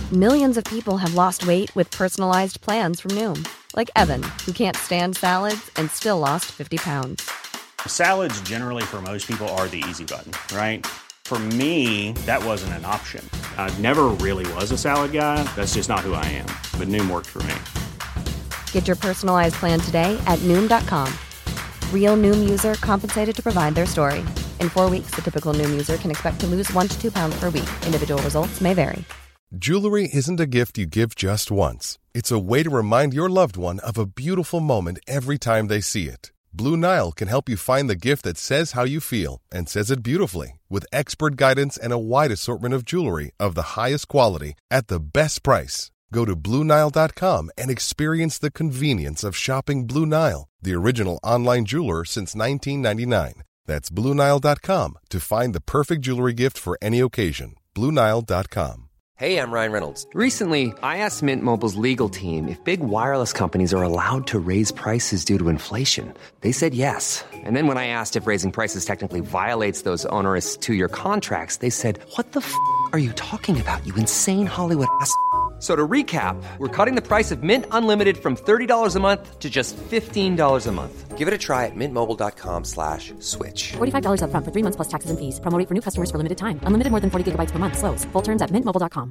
Millions of people have lost weight with personalized plans from Noom. Like Evan, who can't stand salads and still lost 50 pounds. Salads generally for most people are the easy button, right? For me, that wasn't an option. I never really was a salad guy. That's just not who I am. But Noom worked for me. Get your personalized plan today at Noom.com. Real Noom user compensated to provide their story. In 4 weeks, the typical Noom user can expect to lose 1 to 2 pounds per week. Individual results may vary. Jewelry isn't a gift you give just once. It's a way to remind your loved one of a beautiful moment every time they see it. Blue Nile can help you find the gift that says how you feel and says it beautifully, with expert guidance and a wide assortment of jewelry of the highest quality at the best price. Go to BlueNile.com and experience the convenience of shopping Blue Nile, the original online jeweler since 1999. That's BlueNile.com to find the perfect jewelry gift for any occasion. BlueNile.com. Hey, I'm Ryan Reynolds. Recently, I asked Mint Mobile's legal team if big wireless companies are allowed to raise prices due to inflation. They said yes. And then when I asked if raising prices technically violates those onerous two-year contracts, they said, "What the f*** are you talking about, you insane Hollywood ass?" So to recap, we're cutting the price of Mint Unlimited from $30 a month to just $15 a month. Give it a try at mintmobile.com/switch. $45 up front for 3 months plus taxes and fees. Promo rate for new customers for limited time. Unlimited more than 40 gigabytes per month. Slows full terms at mintmobile.com.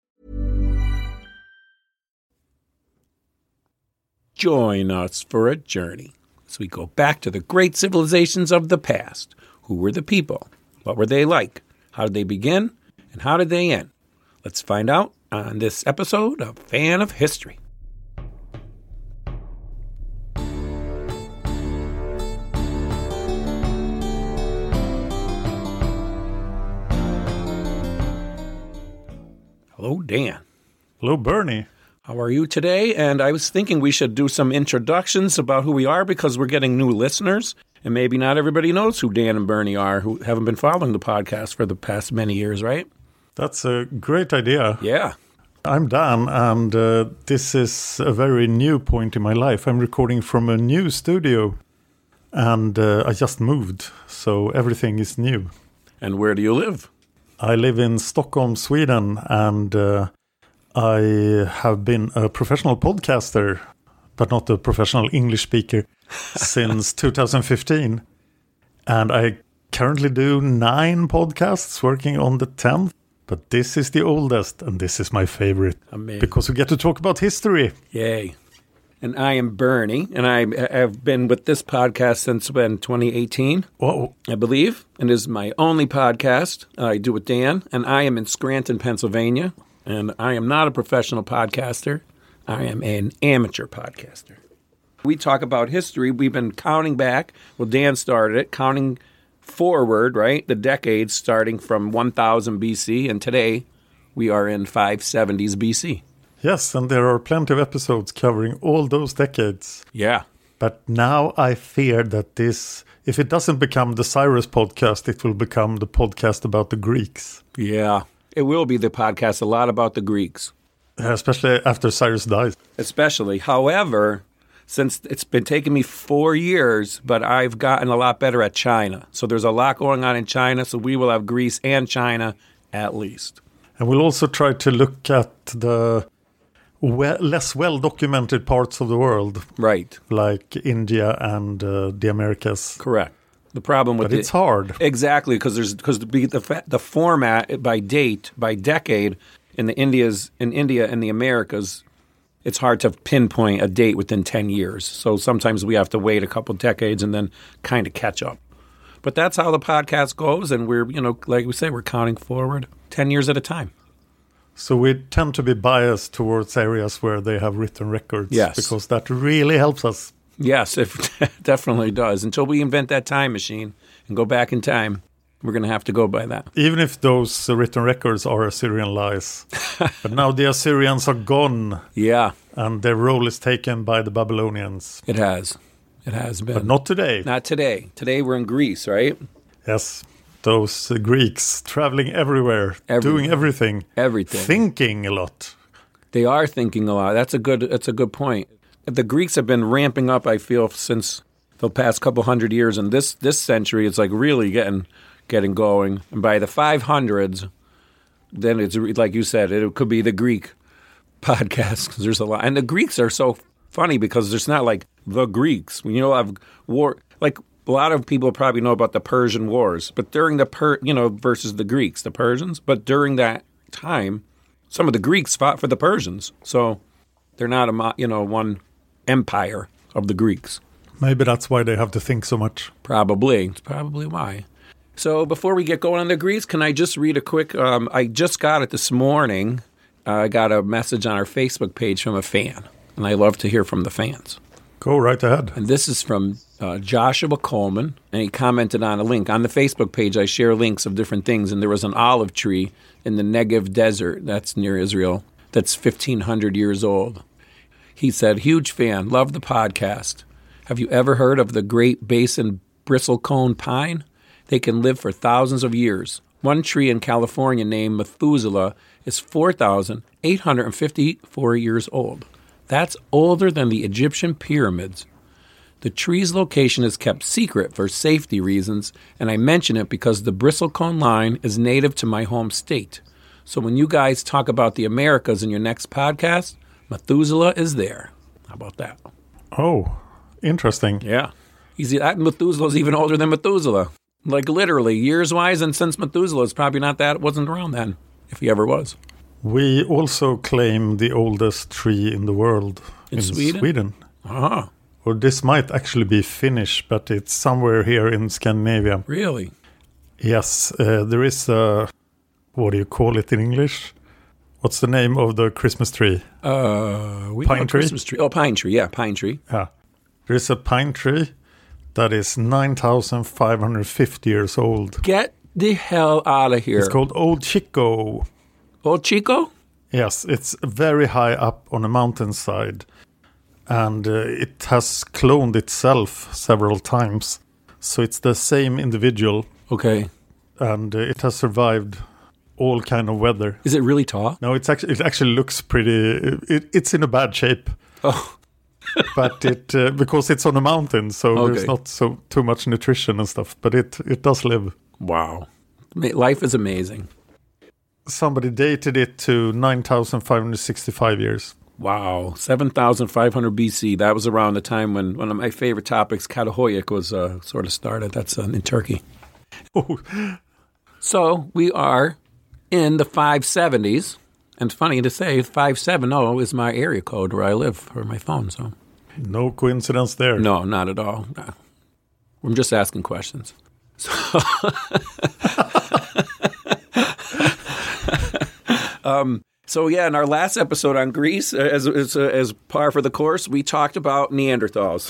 Join us for a journey as we go back to the great civilizations of the past. Who were the people? What were they like? How did they begin? And how did they end? Let's find out on this episode of Fan of History. Hello, Dan. Hello, Bernie. How are you today? And I was thinking we should do some introductions about who we are because we're getting new listeners. And maybe not everybody knows who Dan and Bernie are who haven't been following the podcast for the past many years, right? That's a great idea. Yeah. I'm Dan, and this is a very new point in my life. I'm recording from a new studio, and I just moved, so everything is new. And where do you live? I live in Stockholm, Sweden, and I have been a professional podcaster, but not a professional English speaker, since 2015. And I currently do 9 podcasts, working on the 10th. But this is the oldest, and this is my favorite. Amazing. Because we get to talk about history. Yay. And I am Bernie, and I have been with this podcast since 2018, Whoa. I believe. And this is my only podcast I do with Dan, and I am in Scranton, Pennsylvania. And I am not a professional podcaster. I am an amateur podcaster. We talk about history. We've been counting back. Well, Dan started it, counting forward, right? The decades starting from 1000 BC, and today we are in 570s BC. Yes, and there are plenty of episodes covering all those decades. Yeah. But now I fear that this, if it doesn't become the Cyrus podcast, it will become the podcast about the Greeks. Yeah. It will be the podcast a lot about the Greeks. Especially after Cyrus dies. Especially. However, since it's been taking me 4 years, but I've gotten a lot better at China. So there's a lot going on in China, so we will have Greece and China at least. And we'll also try to look at the less well-documented parts of the world. Right. Like India and the Americas. Correct. The problem with it's hard. Exactly, because the format by date, by decade, in India and the Americas, it's hard to pinpoint a date within 10 years. So sometimes we have to wait a couple decades and then kind of catch up. But that's how the podcast goes, and we're, like we say, we're counting forward 10 years at a time. So we tend to be biased towards areas where they have written records. Yes. Because that really helps us. Yes, it definitely does. Until we invent that time machine and go back in time, we're going to have to go by that. Even if those written records are Assyrian lies. But now the Assyrians are gone. Yeah. And their role is taken by the Babylonians. It has. It has been. But not today. Not today. Today we're in Greece, right? Yes. Those Greeks traveling everywhere, doing everything. Everything. Thinking a lot. They are thinking a lot. That's a good point. The Greeks have been ramping up, I feel, since the past couple hundred years. And this century, it's like really getting going. And by the 500s, then it's like you said, it could be the Greek podcast because there's a lot. And the Greeks are so funny because there's not like the Greeks. You know, I've war like a lot of people probably know about the Persian Wars, but during the versus the Greeks, the Persians. But during that time, some of the Greeks fought for the Persians, so they're not one empire of the Greeks. Maybe that's why they have to think so much. Probably. It's probably why. So before we get going on the Greeks, can I just read a quick, I just got it this morning. I got a message on our Facebook page from a fan, and I love to hear from the fans. Go right ahead. And this is from Joshua Coleman, and he commented on a link. On the Facebook page, I share links of different things, and there was an olive tree in the Negev desert, that's near Israel, that's 1,500 years old. He said, huge fan, love the podcast. Have you ever heard of the Great Basin bristlecone pine? They can live for thousands of years. One tree in California named Methuselah is 4,854 years old. That's older than the Egyptian pyramids. The tree's location is kept secret for safety reasons, and I mention it because the bristlecone line is native to my home state. So when you guys talk about the Americas in your next podcast, Methuselah is there. How about that? Oh, interesting. Yeah. That Methuselah's even older than Methuselah. Like literally, years-wise, and since Methuselah is probably not that, it wasn't around then, if he ever was. We also claim the oldest tree in the world in Sweden. Uh-huh. Or this might actually be Finnish, but it's somewhere here in Scandinavia. Really? Yes. There is a, what do you call it in English? What's the name of the Christmas tree? Pine tree? Christmas tree. Oh, pine tree. Yeah, pine tree. Yeah. There is a pine tree that is 9,550 years old. Get the hell out of here. It's called Old Chico. Old Chico? Yes, it's very high up on a mountainside. And it has cloned itself several times. So it's the same individual. Okay. And it has survived all kind of weather. Is it really tall? No, it actually looks pretty... It's in a bad shape. Oh. But it because it's on a mountain, so there's not too much nutrition and stuff. But it does live. Wow. Life is amazing. Somebody dated it to 9,565 years. Wow. 7,500 BC. That was around the time when one of my favorite topics, Katahoyuk, was sort of started. That's in Turkey. Oh. So we are in the 570s. And funny to say, 570 is my area code where I live for my phone. So, no coincidence there. No, not at all. No. I'm just asking questions. So yeah, in our last episode on Greece, as par for the course, we talked about Neanderthals.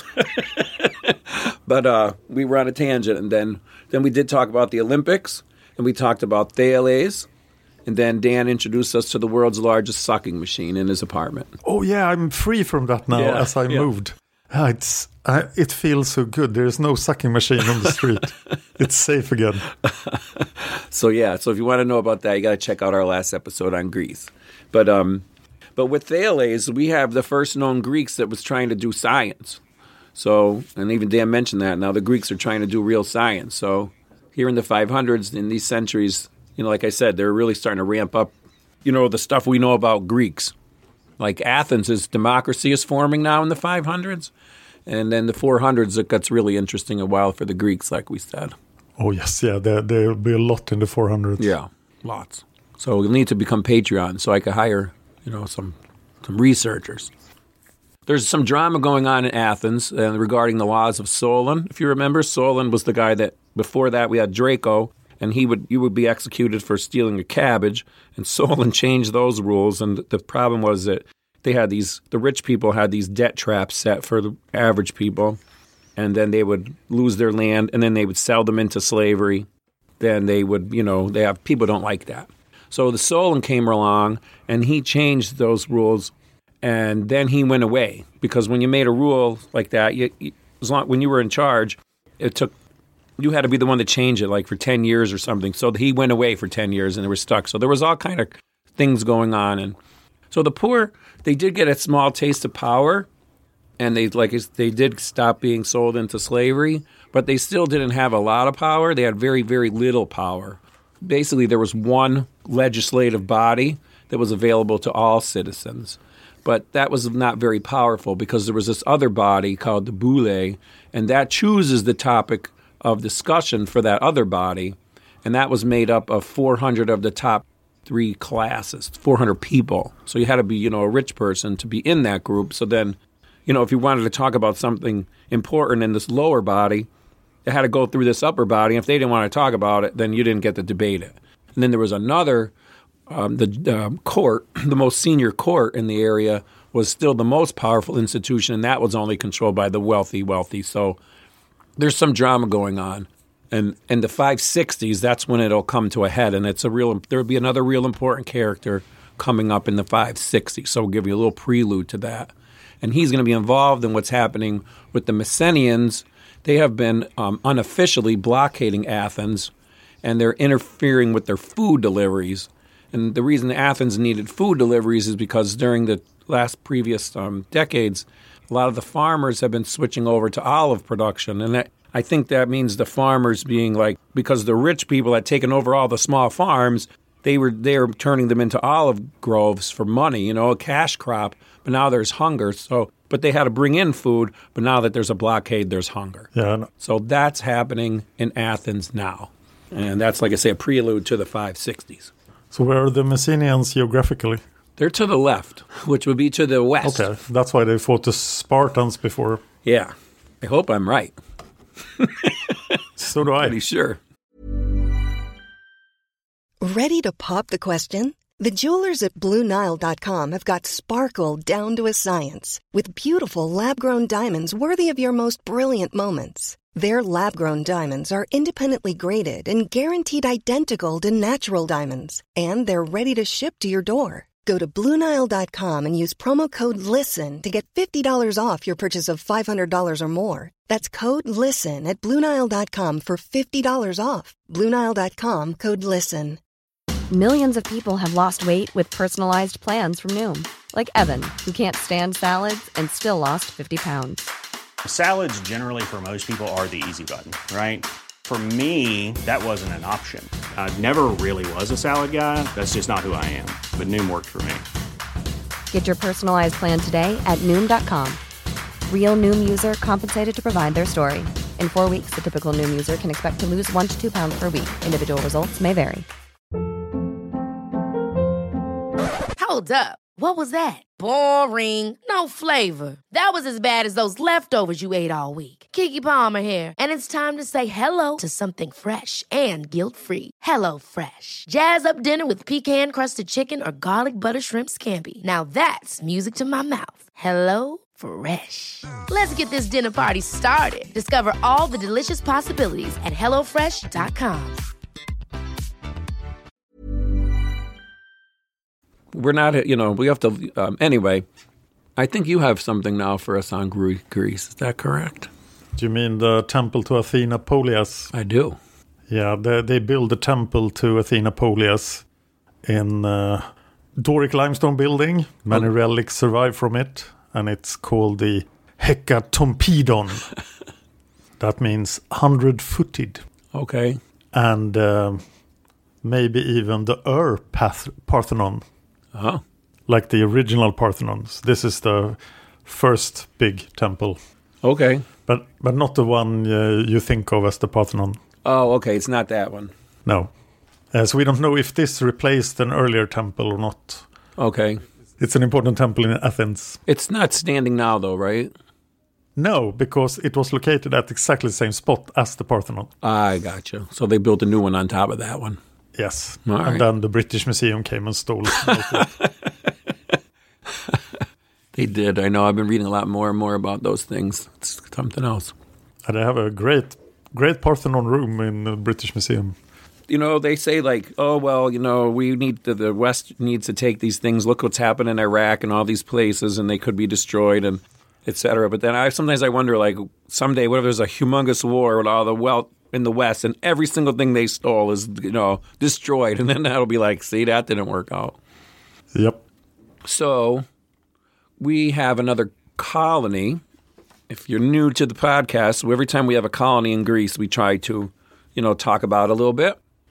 But we were on a tangent, and then we did talk about the Olympics, and we talked about Thales. And then Dan introduced us to the world's largest sucking machine in his apartment. Oh, yeah, I'm free from that now as I moved. It feels so good. There's no sucking machine on the street. It's safe again. So if you want to know about that, you got to check out our last episode on Greece. But with Thales, we have the first known Greeks that was trying to do science. So, and even Dan mentioned that. Now the Greeks are trying to do real science. So here in the 500s, in these centuries... like I said, they're really starting to ramp up, the stuff we know about Greeks. Like Athens' democracy is forming now in the 500s. And then the 400s, it gets really interesting and wild for the Greeks, like we said. Oh, yes. Yeah, there'll be a lot in the 400s. Yeah, lots. So we'll need to become Patreon so I could hire, some researchers. There's some drama going on in Athens regarding the laws of Solon. If you remember, Solon was the guy that, before that, we had Draco. And you would be executed for stealing a cabbage. And Solon changed those rules. And the problem was that the rich people had these debt traps set for the average people. And then they would lose their land, and then they would sell them into slavery. Then they would, people don't like that. So the Solon came along, and he changed those rules. And then he went away. Because when you made a rule like that, when you were in charge, you had to be the one to change it, like for 10 years or something. So he went away for 10 years and they were stuck. So there was all kind of things going on. And so the poor, they did get a small taste of power, and they did stop being sold into slavery, but they still didn't have a lot of power. They had very, very little power. basically there was one legislative body that was available to all citizens. But that was not very powerful because there was this other body called the Boule, and that chooses the topic of discussion for that other body, and that was made up of 400 of the top 3 classes, 400 people. So you had to be, a rich person to be in that group. So then, if you wanted to talk about something important in this lower body, it had to go through this upper body. If they didn't want to talk about it, then you didn't get to debate it. And then there was another, the court, the most senior court in the area was still the most powerful institution, and that was only controlled by the wealthy. So there's some drama going on. And in the 560s, that's when it'll come to a head, and there'll be another real important character coming up in the 560s. So we'll give you a little prelude to that. And he's going to be involved in what's happening with the Messenians. They have been unofficially blockading Athens, and they're interfering with their food deliveries. And the reason Athens needed food deliveries is because during the previous decades, a lot of the farmers have been switching over to olive production. And I think that means the farmers being because the rich people had taken over all the small farms, they were turning them into olive groves for money, a cash crop. But now there's hunger. But they had to bring in food. But now that there's a blockade, there's hunger. Yeah. So that's happening in Athens now. And that's, like I say, a prelude to the 560s. So where are the Messenians geographically? They're to the left, which would be to the west. Okay, that's why they fought the Spartans before. Yeah. I hope I'm right. So do I. Pretty sure. Ready to pop the question? The jewelers at BlueNile.com have got sparkle down to a science with beautiful lab-grown diamonds worthy of your most brilliant moments. Their lab-grown diamonds are independently graded and guaranteed identical to natural diamonds, and they're ready to ship to your door. Go to BlueNile.com and use promo code LISTEN to get $50 off your purchase of $500 or more. That's code LISTEN at BlueNile.com for $50 off. BlueNile.com, code LISTEN. Millions of people have lost weight with personalized plans from Noom. Like Evan, who can't stand salads and still lost 50 pounds. Salads generally for most people are the easy button, right? For me, that wasn't an option. I never really was a salad guy. That's just not who I am. But Noom worked for me. Get your personalized plan today at Noom.com. Real Noom user compensated to provide their story. In 4 weeks, the typical Noom user can expect to lose 1 to 2 pounds per week. Individual results may vary. Hold up. What was that? Boring. No flavor. That was as bad as those leftovers you ate all week. Keke Palmer here. And it's time to say hello to something fresh and guilt-free. Hello Fresh. Jazz up dinner with pecan-crusted chicken or garlic butter shrimp scampi. Now that's music to my mouth. Hello Fresh. Let's get this dinner party started. Discover all the delicious possibilities at HelloFresh.com. We're not, we have to, anyway, I think you have something now for us on Greece. Is that correct? Do you mean the temple to Athena Polias? I do. Yeah, they built a temple to Athena Polias in Doric limestone building. Many relics survive from it, and it's called the Hekatompedon. That means 100-footed. Okay. And maybe even the Parthenon. Uh-huh. Like the original Parthenons. This is the first big temple. Okay. But not the one you think of as the Parthenon. Oh, okay. It's not that one. No. So we don't know if this replaced an earlier temple or not. Okay. It's an important temple in Athens. It's not standing now, though, right? No, because it was located at exactly the same spot as the Parthenon. I gotcha. So they built a new one on top of that one. Yes. All right. And then the British Museum came and stole it. They did. I know. I've been reading a lot more and more about those things. It's something else. And they have a great Parthenon room in the British Museum. They say we need the West needs to take these things. Look what's happened in Iraq and all these places, and they could be destroyed and et cetera. But then sometimes I wonder, someday, what if there's a humongous war with all the wealth in the West and every single thing they stole is, destroyed. And then that'll be like, see, that didn't work out. Yep. So we have another colony. If you're new to the podcast, so every time we have a colony in Greece, we try to, talk about it a little bit.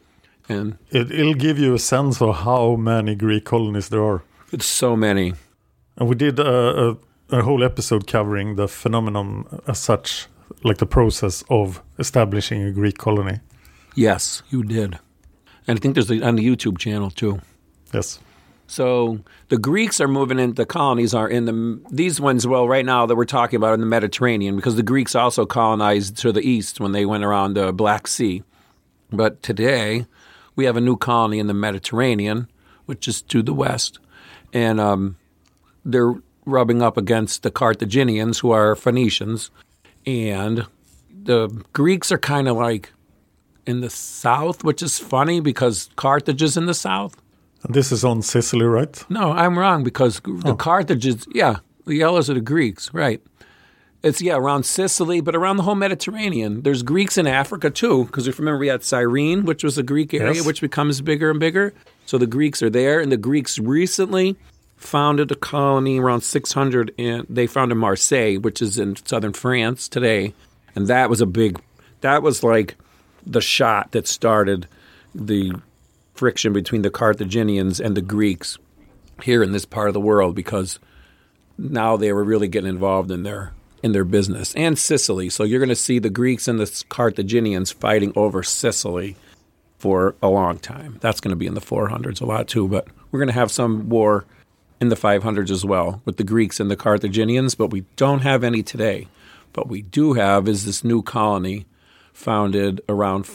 And It'll give you a sense of how many Greek colonies there are. it's so many. And we did a whole episode covering the phenomenon as such, like the process of establishing a Greek colony. Yes, you did. And I think there's on the YouTube channel too. Yes. So the Greeks are moving in, the colonies are in these ones, well, right now that we're talking about in the Mediterranean, because the Greeks also colonized to the east when they went around the Black Sea. But today, we have a new colony in the Mediterranean, which is to the west. And they're rubbing up against the Carthaginians, who are Phoenicians. And the Greeks are kind of like in the south, which is funny because Carthage is in the south. And this is on Sicily, right? No, I'm wrong because the Carthages, the yellows are the Greeks, right. It's, around Sicily, but around the whole Mediterranean. There's Greeks in Africa, too, because if you remember, we had Cyrene, which was a Greek area, which becomes bigger and bigger. So the Greeks are there, and the Greeks recently founded a colony around 600, and they founded Marseille, which is in southern France today. And that was that was like the shot that started the friction between the Carthaginians and the Greeks here in this part of the world, because now they were really getting involved in their business. And Sicily. So you're going to see the Greeks and the Carthaginians fighting over Sicily for a long time. That's going to be in the 400s a lot too, but we're going to have some war in the 500s as well with the Greeks and the Carthaginians, but we don't have any today. What we do have is this new colony founded around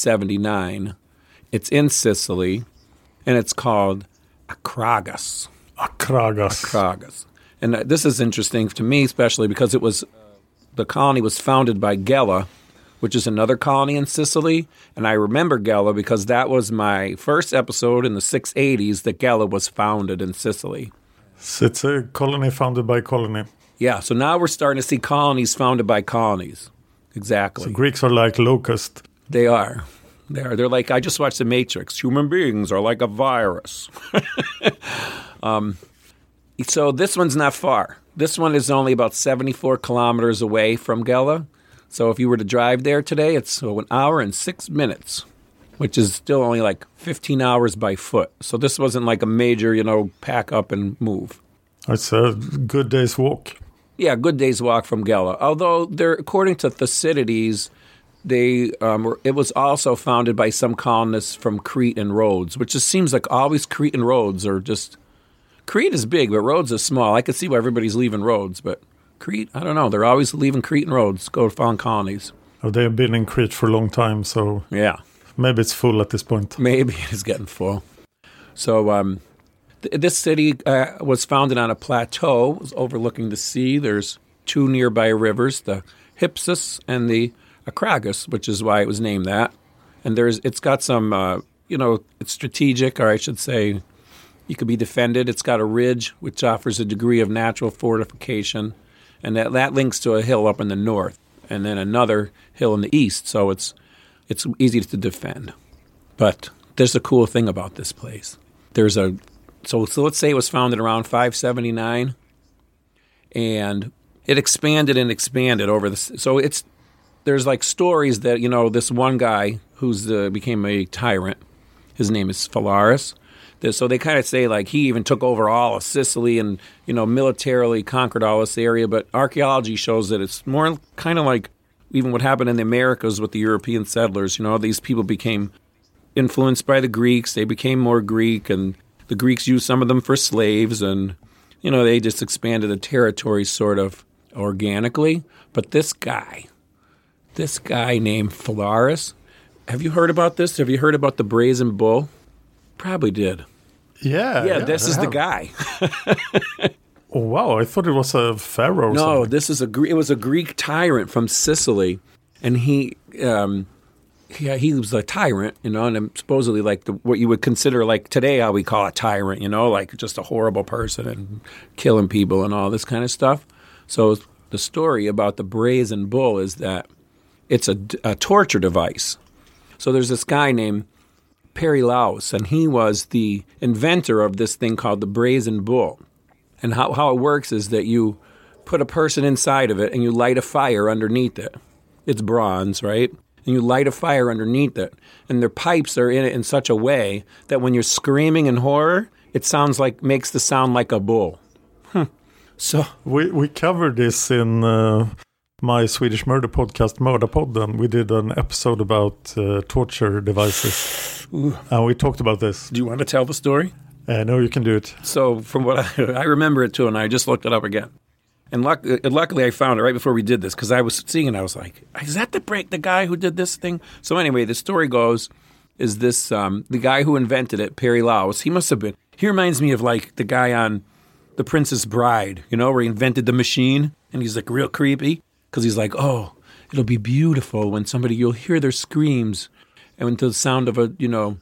579. It's in Sicily, and it's called Akragas. Akragas. And this is interesting to me, especially because the colony was founded by Gela, which is another colony in Sicily. And I remember Gela because that was my first episode in the 680s that Gela was founded in Sicily. So it's a colony founded by colony. Yeah, so now we're starting to see colonies founded by colonies. Exactly. So Greeks are like locusts. They are. They're like, I just watched The Matrix. Human beings are like a virus. So this one's not far. This one is only about 74 kilometers away from Gela. So if you were to drive there today, it's 1 hour and 6 minutes, which is still only like 15 hours by foot. So this wasn't like a major, pack up and move. It's a good day's walk. Yeah, good day's walk from Gela. Although, according to Thucydides, it was also founded by some colonists from Crete and Rhodes, which just seems like always Crete and Rhodes are just... Crete is big, but Rhodes is small. I could see why everybody's leaving Rhodes, but Crete, I don't know. They're always leaving Crete and Rhodes, go found colonies. Oh, they've been in Crete for a long time, so... Yeah. Maybe it's full at this point. Maybe it's getting full. So, this city was founded on a plateau. It was overlooking the sea. There's two nearby rivers, the Hypsus and the Akragas, which is why it was named that. And it's got some, it's strategic, or I should say, you could be defended. It's got a ridge, which offers a degree of natural fortification. And that links to a hill up in the north, and then another hill in the east. So it's easy to defend. But there's a cool thing about this place. So let's say it was founded around 579, and it expanded over the. So there's like stories that this one guy who's became a tyrant. His name is Phalaris. So they kind of say like he even took over all of Sicily and militarily conquered all this area. But archaeology shows that it's more kind of like even what happened in the Americas with the European settlers. These people became influenced by the Greeks. They became more Greek, and the Greeks used some of them for slaves, and they just expanded the territory sort of organically. But this guy named Phalaris, have you heard about this? Have you heard about the Brazen Bull? Probably did. Yeah, this is the guy. Oh, wow, I thought it was a pharaoh. No, it was a Greek tyrant from Sicily, and he was a tyrant, and supposedly like what you would consider like today how we call a tyrant, like just a horrible person and killing people and all this kind of stuff. So the story about the Brazen Bull is that it's a torture device. So there's this guy named Perilaus, and he was the inventor of this thing called the Brazen Bull. And how it works is that you put a person inside of it and you light a fire underneath it. It's bronze, right? and you light a fire underneath it, and their pipes are in it in such a way that when you're screaming in horror, it makes the sound like a bull. So we covered this in my Swedish murder podcast, Mördarpodden. We did an episode about torture devices, and we talked about this. Do you want to tell the story? No, you can do it. So from what I remember it too, and I just looked it up again. And luckily I found it right before we did this, because I was seeing it. I was like, is that the guy who did this thing? So anyway, the story goes, is this the guy who invented it, Perry Laus, he reminds me of like the guy on The Princess Bride, where he invented the machine, and he's like real creepy, because he's like, oh, it'll be beautiful when you'll hear their screams, and to the sound of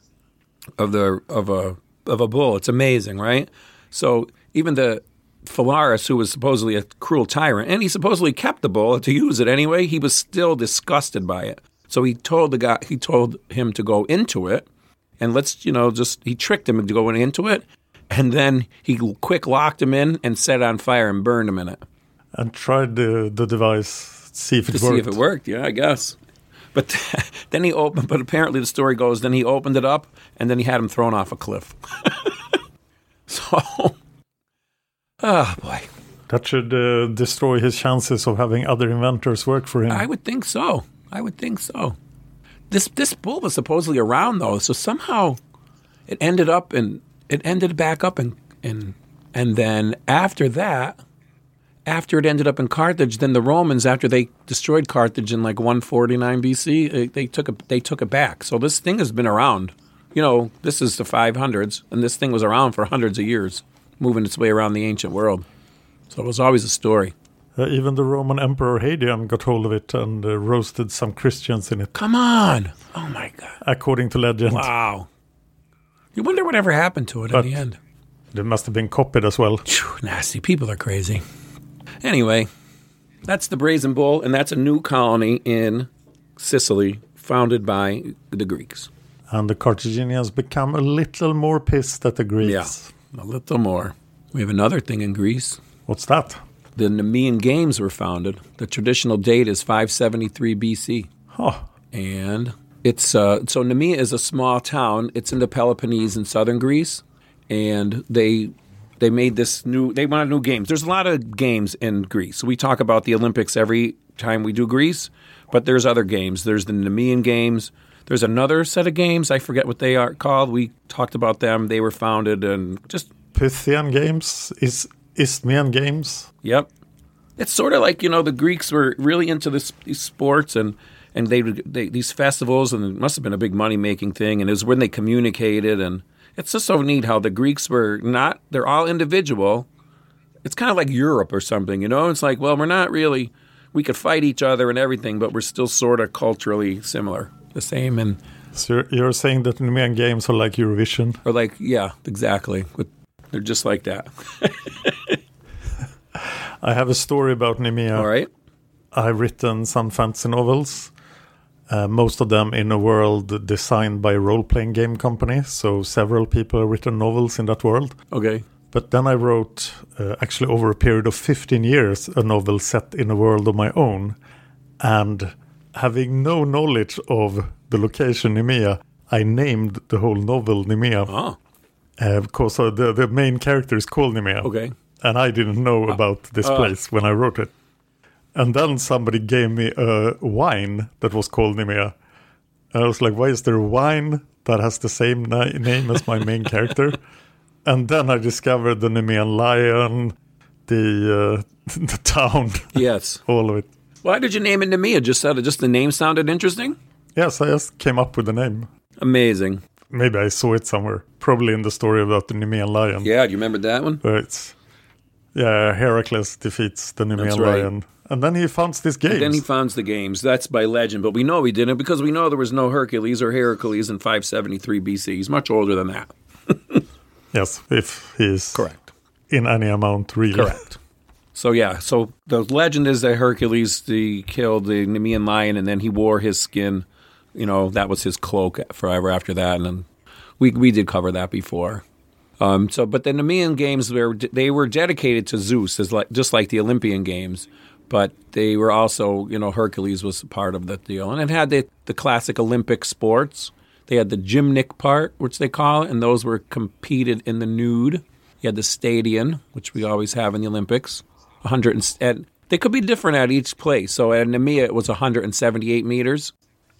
a bull. It's amazing, right? So even the Phalaris, who was supposedly a cruel tyrant, and he supposedly kept the bull to use it anyway, he was still disgusted by it. So he told him to go into it, and he tricked him into going into it, and then he quick locked him in and set it on fire and burned him in it. And tried the device, see if it worked. See if it worked, yeah, I guess. But then but apparently the story goes, then he opened it up, and then he had him thrown off a cliff. So, oh boy. That should destroy his chances of having other inventors work for him. I would think so. This bull was supposedly around, though, so somehow it ended back up, and then after that, after it ended up in Carthage, then the Romans, after they destroyed Carthage in like 149 BC, they took it back. So this thing has been around. This is the 500s, and this thing was around for hundreds of years, moving its way around the ancient world. So it was always a story. Even the Roman Emperor Hadrian got hold of it and roasted some Christians in it. Come on! Oh my God! According to legend. Wow! You wonder whatever happened to it in the end. It must have been copied as well. Nasty people are crazy. Anyway, that's the Brazen Bull, and that's a new colony in Sicily founded by the Greeks. And the Carthaginians become a little more pissed at the Greeks. Yeah, a little more. We have another thing in Greece. What's that? The Nemean Games were founded. The traditional date is 573 BC. Huh. And it's so Nemea is a small town. It's in the Peloponnese in southern Greece, and they made they wanted new games. There's a lot of games in Greece. We talk about the Olympics every time we do Greece, but there's other games. There's the Nemean Games. There's another set of games. I forget what they are called. We talked about them. They were founded and just Pythian Games, Isthmian Games. Yep. It's sort of like, the Greeks were really into these sports and they these festivals, and it must have been a big money-making thing, and it was when they communicated, and it's just so neat how the Greeks they're all individual. It's kind of like Europe or something, It's like, well, we're not really, we could fight each other and everything, but we're still sort of culturally similar, the same. And so you're saying that the Nemean Games are like Eurovision? Or like, yeah, exactly. They're just like that. I have a story about Nemea. All right. I've written some fantasy novels, most of them in a world designed by a role-playing game company. So several people have written novels in that world. Okay. But then I wrote, actually over a period of 15 years, a novel set in a world of my own. And having no knowledge of the location Nemea, I named the whole novel Nemea. Oh. Because the main character is called Nemea. Okay. And I didn't know about this place when I wrote it. And then somebody gave me a wine that was called Nemea. And I was like, why is there a wine that has the same name as my main character? And then I discovered the Nemean lion, the town. Yes. All of it. Why did you name it Nemea? Just the name sounded interesting? Yes, I just came up with the name. Amazing. Maybe I saw it somewhere. Probably in the story about the Nemean lion. Yeah, do you remember that one? Heracles defeats the Nemean lion. And then he founds these games. And then he founds the games. That's by legend. But we know he didn't because we know there was no Hercules or Heracles in 573 BC. He's much older than that. Yes, if he's correct. In any amount, really. Correct. So the legend is that Hercules killed the Nemean lion, and then he wore his skin. That was his cloak forever after that. And then we did cover that before. But the Nemean Games they were dedicated to Zeus, just like the Olympian Games. But they were also, Hercules was part of the deal. And it had the classic Olympic sports. They had the gymnic part, which they call it, and those were competed in the nude. You had the stadion, which we always have in the Olympics. They could be different at each place. So at Nemea, it was 178 meters.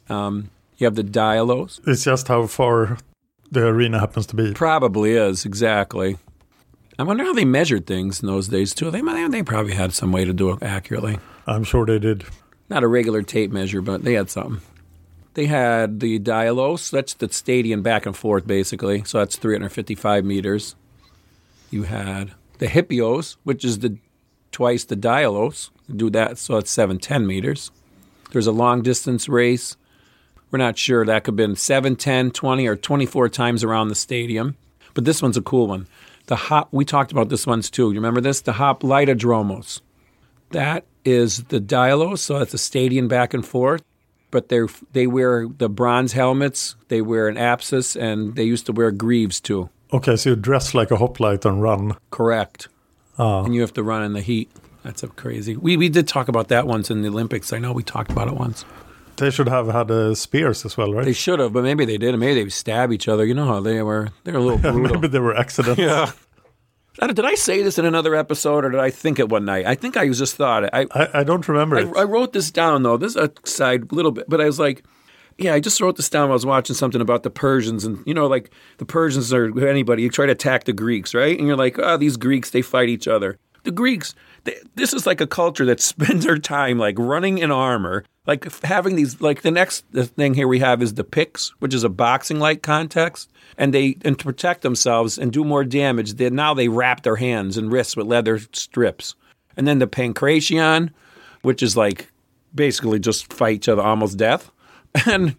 You have the Dialos. It's just how far the arena happens to be. Probably is, exactly. I wonder how they measured things in those days, too. They probably had some way to do it accurately. I'm sure they did. Not a regular tape measure, but they had something. They had the Dialos. That's the stadium back and forth, basically. So that's 355 meters. You had the Hippios, which is twice the Dialos. Do that, so it's 710 meters. There's a long-distance race. We're not sure. That could have been 7, 10, 20, or 24 times around the stadium. But this one's a cool one. We talked about this once, too. You remember this? The Hoplitodromos. That is the Dialos, so it's a stadium back and forth. But they wear the bronze helmets, they wear an apsis, and they used to wear greaves, too. Okay, so you dress like a hoplite and run. Correct. And you have to run in the heat. That's crazy. We did talk about that once in the Olympics. I know we talked about it once. They should have had spears as well, right? They should have, but maybe they did. Maybe they would stab each other. You know how they were. They're a little brutal. Maybe they were accidents. Yeah. Did I say this in another episode, or did I think it one night? I think I just thought it. I don't remember it. I wrote this down, though. This is a side little bit, but I was like, yeah, I just wrote this down while I was watching something about the Persians. And, like the Persians or anybody, you try to attack the Greeks, right? And you're like, these Greeks, they fight each other. The Greeks, this is like a culture that spends their time like running in armor, like having these, like the thing here we have is the Picts, which is a boxing-like context. And to protect themselves and do more damage, now they wrap their hands and wrists with leather strips. And then the Pancration, which is like basically just fight each other almost death. And,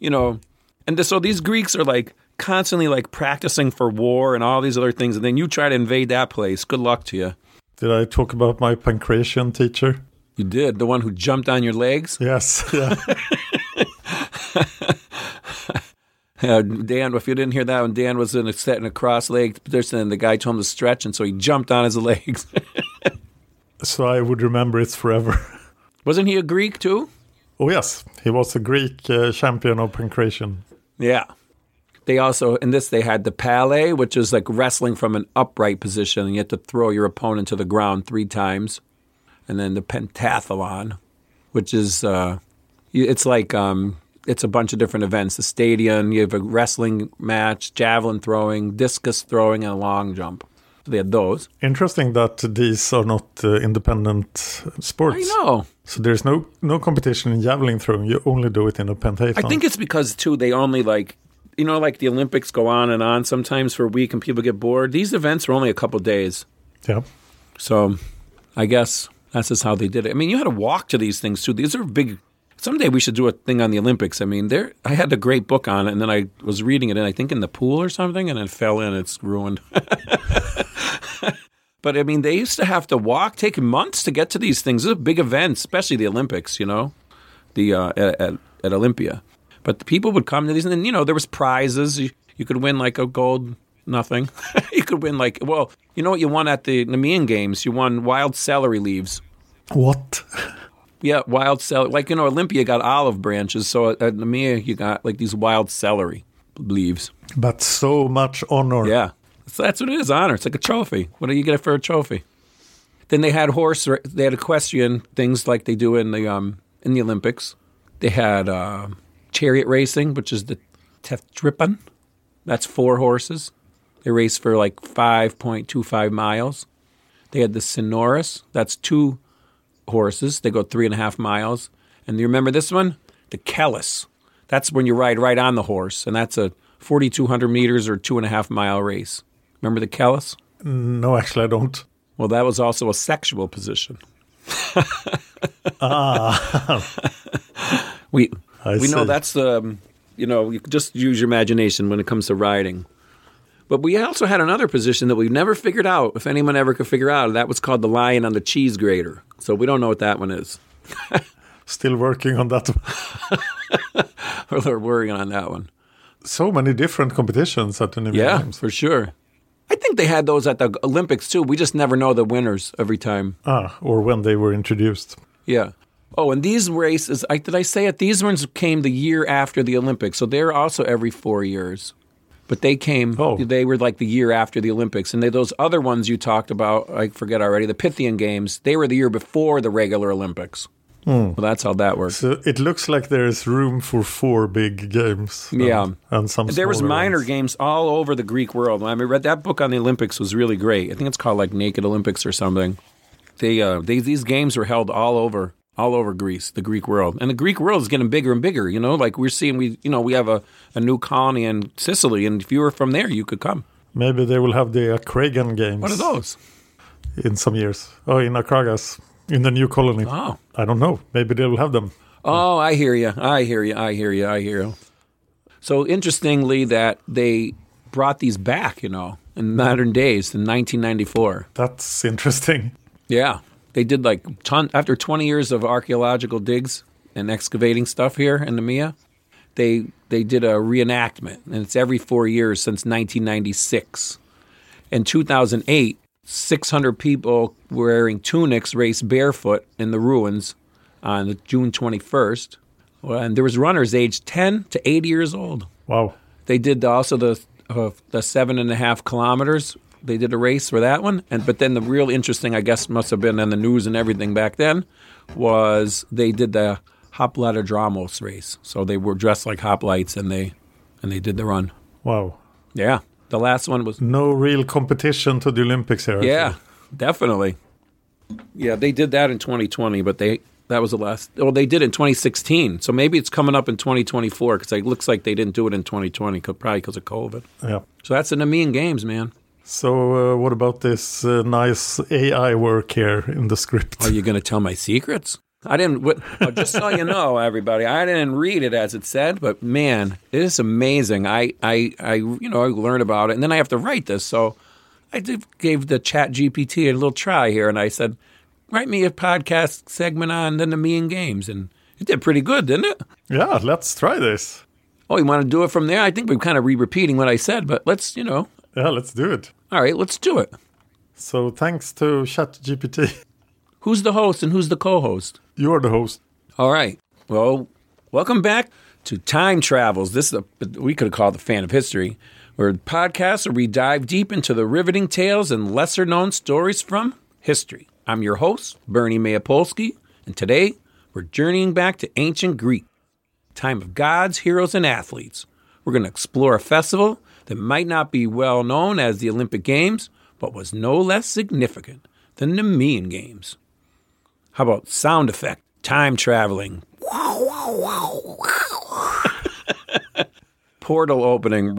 so these Greeks are like constantly like practicing for war and all these other things. And then you try to invade that place. Good luck to you. Did I talk about my Pancration teacher? You did. The one who jumped on your legs? Yes. Yeah. Dan, if you didn't hear that one, Dan was in a cross-legged position, and the guy told him to stretch, and so he jumped on his legs. So I would remember it forever. Wasn't he a Greek, too? Oh, yes. He was a Greek champion of Pancration. Yeah. They also, in this, they had the Palais, which is like wrestling from an upright position, and you have to throw your opponent to the ground 3 times. And then the Pentathlon, which is, it's like, it's a bunch of different events. The stadium, you have a wrestling match, javelin throwing, discus throwing, and a long jump. So they had those. Interesting that these are not independent sports. I know. So there's no competition in javelin throwing. You only do it in a pentathlon. I think it's because, too, they only like the Olympics go on and on sometimes for a week and people get bored. These events are only a couple days. Yeah. So I guess that's just how they did it. I mean, you had to walk to these things, too. These are big. Someday we should do a thing on the Olympics. I mean, I had a great book on it, and then I was reading it, and I think in the pool or something, and it fell in. It's ruined. But, I mean, they used to have to walk, take months to get to these things. These are big events, especially the Olympics, at Olympia. But the people would come to these, and then, there was prizes. You could win, like, a gold nothing. You could win, like, well, you know what you won at the Nemean Games? You won wild celery leaves. What? Yeah, wild celery. Like, Olympia got olive branches, so at Nemea you got, like, these wild celery leaves. But so much honor. Yeah. So that's what it is, honor. It's like a trophy. What do you get for a trophy? Then they had equestrian things like they do in the Olympics. They had chariot racing, which is the Tetrippon. That's 4 horses. They race for like 5.25 miles. They had the Sonorous. That's 2 horses. They go 3.5 miles. And you remember this one? The Kellis. That's when you ride right on the horse. And that's a 4,200 meters or 2.5 mile race. Remember the Kellis? No, actually I don't. Well, that was also a sexual position. We know that's you just use your imagination when it comes to riding. But we also had another position that we've never figured out, if anyone ever could figure out. That was called the lion on the cheese grater. So we don't know what that one is. Still working on that one. We're working on that one. So many different competitions at the Nemea Games. For sure. I think they had those at the Olympics too. We just never know the winners every time. Or when they were introduced. Yeah. Oh, and these races, did I say it? These ones came the year after the Olympics, so they're also every 4 years. But they came, they were like the year after the Olympics. And those other ones you talked about, I forget already, the Pythian Games, they were the year before the regular Olympics. Well, that's how that works. So it looks like there's room for 4 big games. And some there was minor ones. games all over the Greek world. I read that book on the Olympics was really great. I think it's called like Naked Olympics or something. These games were held all over Greece, the Greek world. And the Greek world is getting bigger and bigger, Like we're seeing, we have a new colony in Sicily, and if you were from there, you could come. Maybe they will have the Akragan Games. What are those? In some years. Oh, in Akragas, in the new colony. Oh. I don't know. Maybe they will have them. Oh, I hear you. So interestingly that they brought these back, in modern days in 1994. That's interesting. Yeah. They did after 20 years of archaeological digs and excavating stuff here in Nemea, they did a reenactment, and it's every 4 years since 1996. In 2008, 600 people wearing tunics raced barefoot in the ruins on June 21st, and there was runners aged 10 to 80 years old. Wow. They did also the 7.5 kilometers. They did a race for that one, but then the real interesting, I guess, must have been in the news and everything back then, was they did the Hoplatodromos race. So they were dressed like hoplites, and they did the run. Wow. Yeah, the last one was no real competition to the Olympics here. Yeah, definitely. Yeah, they did that in 2020, but that was the last. Well, they did it in 2016, so maybe it's coming up in 2024 because it looks like they didn't do it in 2020, probably because of COVID. Yeah. So that's the Nemean Games, man. So what about this nice AI work here in the script? Are you going to tell my secrets? I didn't. Just so you know, everybody, I didn't read it as it said, but man, it is amazing. I learned about it, and then I have to write this. So I gave the Chat GPT a little try here, and I said, write me a podcast segment on the Nemean Games, and it did pretty good, didn't it? Yeah, let's try this. Oh, you want to do it from there? I think we're kind of repeating what I said, but let's. Yeah, let's do it. All right, let's do it. So thanks to ChatGPT. Who's the host and who's the co-host? You're the host. All right. Well, welcome back to Time Travels. This is we could have called the Fan of History, where a podcast where we dive deep into the riveting tales and lesser-known stories from history. I'm your host, Bernie Mayapolsky, and today we're journeying back to ancient Greek, time of gods, heroes, and athletes. We're going to explore a festival that might not be well known as the Olympic Games, but was no less significant than the Nemean Games. How about sound effect, time traveling? Portal opening.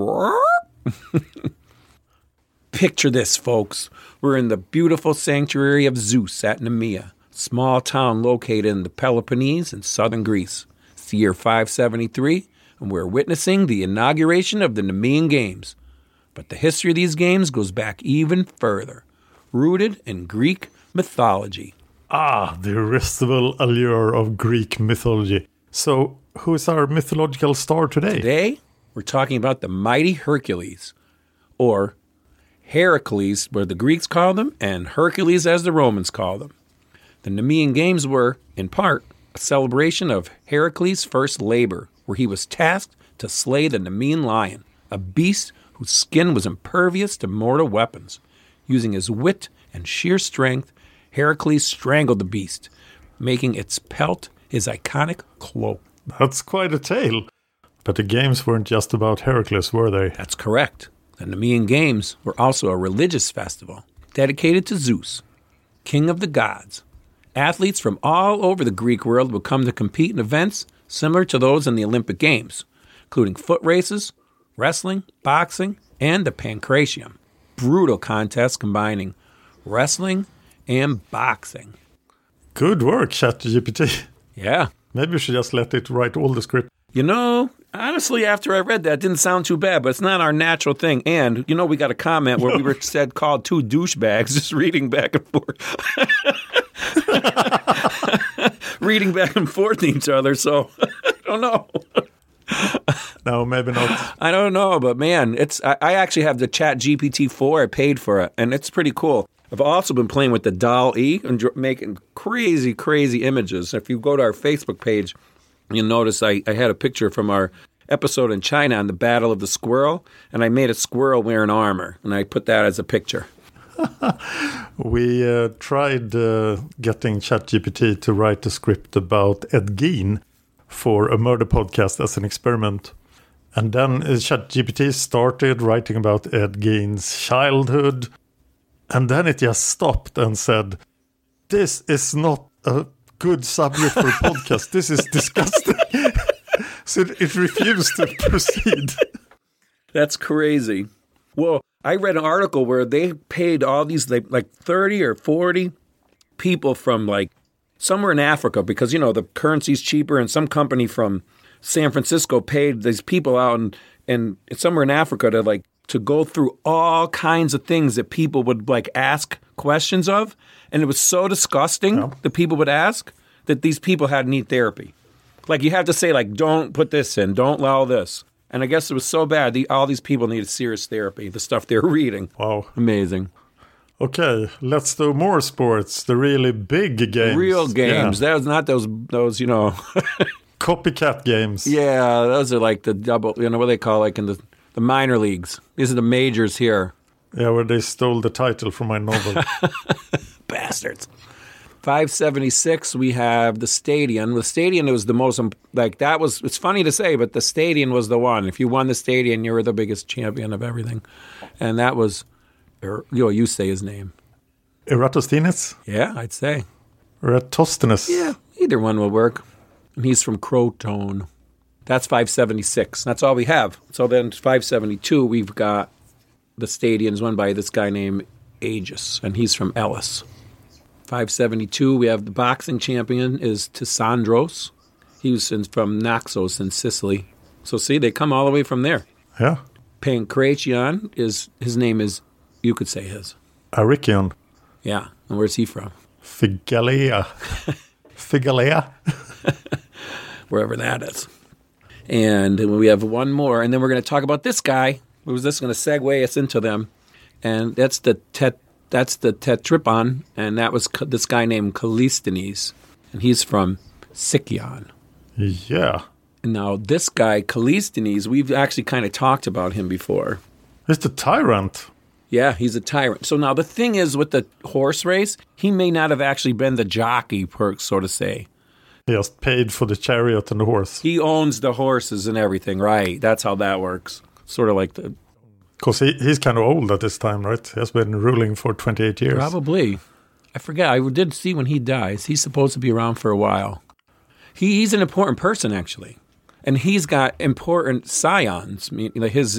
Picture this, folks. We're in the beautiful sanctuary of Zeus at Nemea, small town located in the Peloponnese in southern Greece. It's the year 573, and we're witnessing the inauguration of the Nemean Games. But the history of these games goes back even further, rooted in Greek mythology. Ah, the irresistible allure of Greek mythology. So, who is our mythological star today? Today, we're talking about the mighty Hercules, or Heracles, where the Greeks call them, and Hercules as the Romans call them. The Nemean Games were, in part, a celebration of Heracles' first labor, where he was tasked to slay the Nemean lion, a beast whose skin was impervious to mortal weapons. Using his wit and sheer strength, Heracles strangled the beast, making its pelt his iconic cloak. That's quite a tale. But the games weren't just about Heracles, were they? That's correct. The Nemean Games were also a religious festival dedicated to Zeus, king of the gods. Athletes from all over the Greek world would come to compete in events similar to those in the Olympic Games, including foot races, wrestling, boxing, and the pancratium. Brutal contests combining wrestling and boxing. Good work, ChatGPT. Yeah. Maybe we should just let it write all the script. Honestly, after I read that, it didn't sound too bad, but it's not our natural thing. And, we got a comment where we were called two douchebags just reading back and forth. Reading back and forth to each other, so I don't know. No, maybe not. I don't know, but man, I actually have the Chat GPT-4. I paid for it, and it's pretty cool. I've also been playing with the DALL-E and making crazy, crazy images. If you go to our Facebook page, you'll notice I had a picture from our episode in China on the Battle of the Squirrel, and I made a squirrel wearing armor, and I put that as a picture. We tried getting ChatGPT to write a script about Ed Gein for a murder podcast as an experiment. And then ChatGPT started writing about Ed Gein's childhood. And then it just stopped and said, this is not a good subject for a podcast. This is disgusting. So it refused to proceed. That's crazy. Well, I read an article where they paid all these like 30 or 40 people from like somewhere in Africa because, you know, the currency's cheaper, and some company from San Francisco paid these people out and somewhere in Africa to go through all kinds of things that people would like ask questions of. And it was so disgusting that people would ask that these people had to need therapy. Like you have to say like, don't put this in, don't allow this. And I guess it was so bad, all these people needed serious therapy, the stuff they were reading. Wow. Amazing. Okay, let's do more sports, the really big games. Real games. Yeah. That was not those, you know. Copycat games. Yeah, those are like the double, you know, what they call like in the minor leagues. These are the majors here. Yeah, where they stole the title from my novel. Bastards. 576, we have the Stadion. The Stadion was the most, like that was, it's funny to say, but the Stadion was the one. If you won the Stadion, you were the biggest champion of everything. And that was, you say his name. Eratosthenes? Yeah, I'd say. Eratosthenes? Yeah, either one will work. And he's from Croton. That's 576. That's all we have. So then 572, we've got the Stadions won by this guy named Aegis, and he's from Ellis. 572, we have the boxing champion is Tisandros. He was from Naxos in Sicily. So see, they come all the way from there. Yeah. Pancration his name is, you could say his. Arikion. Yeah. And where's he from? Figalea. Figalea. Wherever that is. And we have one more, and then we're going to talk about this guy. Who's this going to segue us into them? And that's the Tetripon, and that was this guy named Callisthenes, and he's from Sicyon. Yeah. And now this guy, Callisthenes, we've actually kind of talked about him before. He's the tyrant. Yeah, he's a tyrant. So now the thing is with the horse race, he may not have actually been the jockey, so to say. He just paid for the chariot and the horse. He owns the horses and everything, right? That's how that works. Sort of like the... Because he's kind of old at this time, right? He has been ruling for 28 years. Probably. I forget. I did see when he dies. He's supposed to be around for a while. He's an important person, actually. And he's got important scions. I mean, he is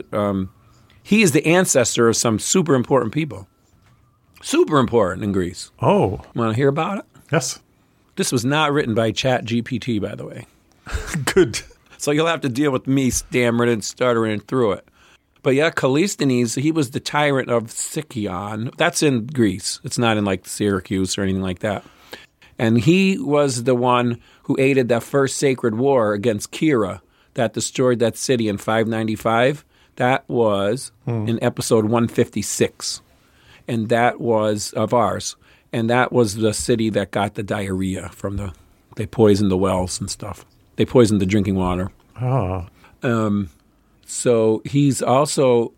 the ancestor of some super important people. Super important in Greece. Oh. Want to hear about it? Yes. This was not written by ChatGPT, by the way. Good. So you'll have to deal with me stammering and stuttering through it. But yeah, Callisthenes, he was the tyrant of Sicyon. That's in Greece. It's not in like Syracuse or anything like that. And he was the one who aided that first sacred war against Kira that destroyed that city in 595. That was in episode 156. And that was of ours. And that was the city that got the diarrhea from they poisoned the wells and stuff. They poisoned the drinking water. Ah. So he also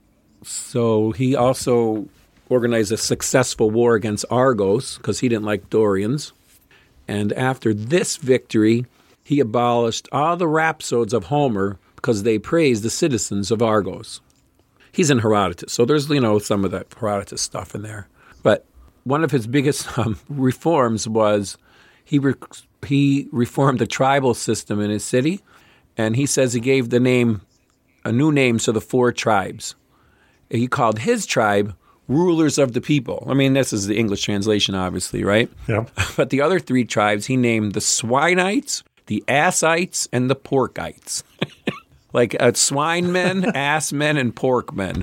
organized a successful war against Argos because he didn't like Dorians. And after this victory, he abolished all the rhapsodes of Homer because they praised the citizens of Argos. He's in Herodotus, so there's some of that Herodotus stuff in there. But one of his biggest reforms was he reformed the tribal system in his city, and he says he gave a new name to the 4 tribes. He called his tribe rulers of the people. I mean, this is the English translation, obviously, right? Yeah. But the other 3 tribes he named the Swinites, the Assites, and the Porkites. Like swine men, ass men, and pork men.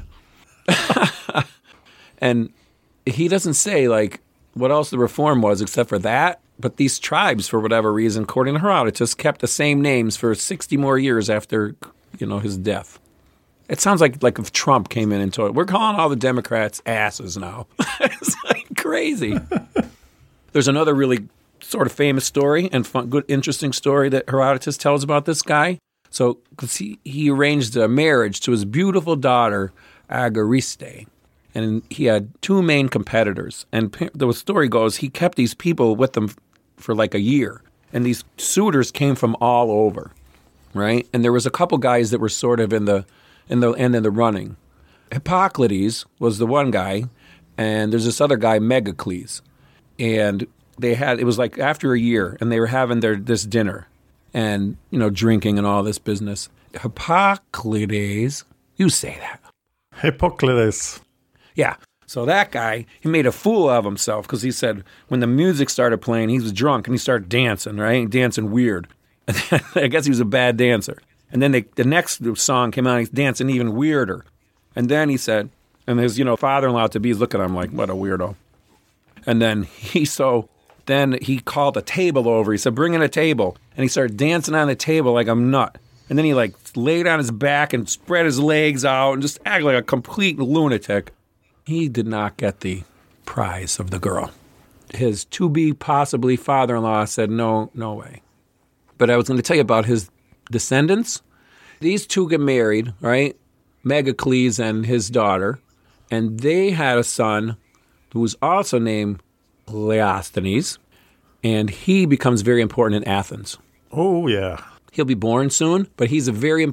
And he doesn't say, like, what else the reform was except for that. But these tribes, for whatever reason, according to Herodotus, kept the same names for 60 more years after, his death. It sounds like if Trump came in and told, we're calling all the Democrats asses now. It's like crazy. There's another really sort of famous story and fun, good, interesting story that Herodotus tells about this guy. So, because he arranged a marriage to his beautiful daughter, Agariste. And he had two main competitors. And the story goes, he kept these people with him for like a year. And these suitors came from all over, right? And there was a couple guys that were sort of in the running. Hippocrates was the one guy, and there's this other guy, Megacles. And it was like after a year, and they were having this dinner and, drinking and all this business. Hippocrates, you say that. Hippocrates. Yeah. So that guy, he made a fool of himself because he said when the music started playing, he was drunk and he started dancing, right? Dancing weird. And then, I guess he was a bad dancer. And then the next song came out, he's dancing even weirder. And then he said, and his, father-in-law-to-be is looking at him like, what a weirdo. And then he called a table over. He said, bring in a table. And he started dancing on the table like a nut. And then he laid on his back and spread his legs out and just acted like a complete lunatic. He did not get the prize of the girl. His to-be possibly father-in-law said, no way. But I was going to tell you about his descendants. These two get married, right? Megacles and his daughter. And they had a son who was also named Leosthenes. And he becomes very important in Athens. Oh, yeah. He'll be born soon, but he's